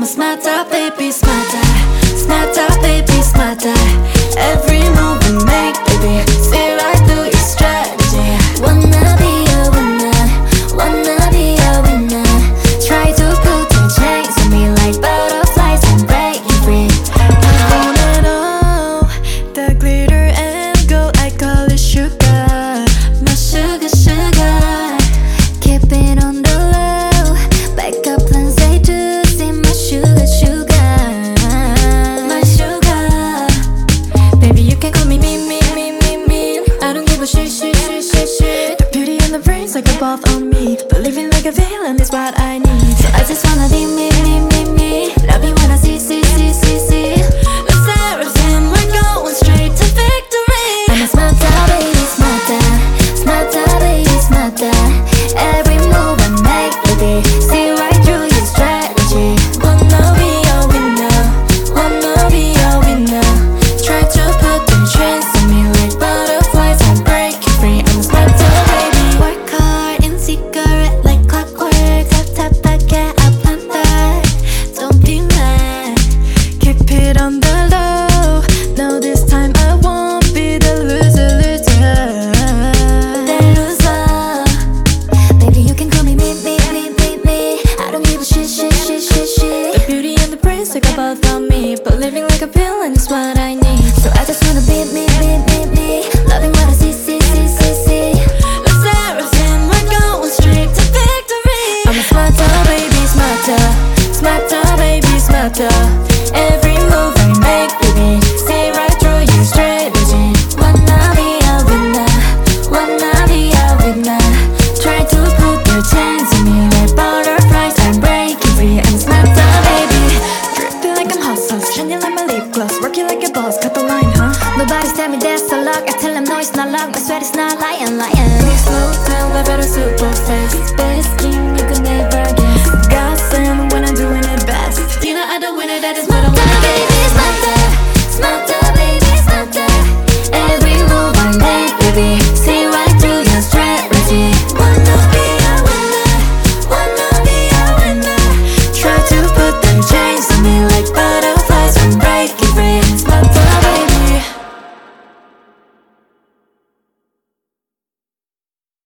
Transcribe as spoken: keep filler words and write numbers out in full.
smarter, baby, smarter. Smarter, baby, smarter. Every move we make, baby, see right through your strategy. Wanna be a winner, wanna be a winner. Try to put your chains on me like butterflies and break you free. I want it all, the glitter and gold, I call it sugar. My sugar, sugar, keep it on the low. Backup plans they do, see my sugar, sugar. My sugar, baby you can call me me, me, me, me, me. I don't give a shit, shit, shit, shit, shit. The beauty and the brains like a both on me. Believing like a villain is what I need. So I just wanna be me, me, me, me. Love you when I see, see, see, see, see. Let's everything, we're going straight to victory. I'm a smarter, baby, smarter. Smarter, baby, smarter. Every move I make, baby, see right through your strategy. Wanna be a winner, wanna be a winner. Try to put them chains on me like butterflies and break you free. I'm a smarter, baby. Work hard in secret like clockwork. Tap, tap, back, get up and back. Don't be mad, keep it on the low. No, this time I won't be the loser, loser. The loser, baby you can call me me, me, me, me, me. I don't give a shit, shit, shit, shit, shit. The beauty and the brains like a both on me. But living like a villain is what I need. So I just wanna be me, me, me, me. Loving what I see, see, see, see, see. Let's everything, we're going straight to victory. I'm a smarter, baby, smarter. Smarter, baby, smarter. Every move I make, baby, see right through your strategy. Wanna be a winner, wanna be a winner. Try to put your chains on me like butterflies and break you free. I'm a smarter, baby. Dripping like I'm hot sauce, shining like my lip gloss. Working like a boss, cut the line, huh? Nobody's tell me that's a luck. I tell them no, it's not luck. I swear it's not lying, lying. Slow down, I better super fast. Best king you could never guess. Gossip when I'm doing it best. You know I don't win it, that is